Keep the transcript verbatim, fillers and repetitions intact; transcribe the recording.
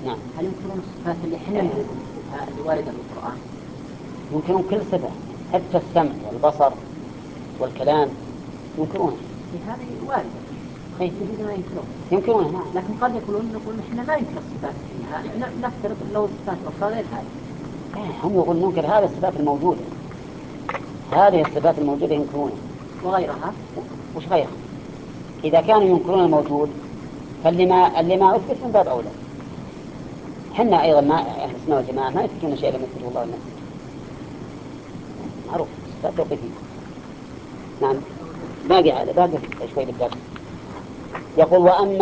نعم. هل ينكرون الصفات اللي احنا نثبتها اللي واردة في القرآن؟ ينكرون كل صفة، حتى السمع والبصر والكلام ينكرونه. هذه واردة. أي. ما ينكرون. ينكرونه نعم. لكن قد يقولون نقول إحنا ما ننكر الصفات فيها، نفترض لو صفات أخرى غير هذه. هم يقولون ننكر هذه الصفات الموجودة، هذه الصفات الموجودة ينكرونها. وغيرها؟ وش غيرها؟ إذا كانوا ينكرون الموجود فاللي ما اللي ما أثبت من باب أولى. حنا أيضا ما أهل السنة والجماعة ما يثبتون شيئا لم يثبته الله لنفسه، معروف صفات توقيفية. نعم. باقي على باقي شوي بالدرس. يقول وأما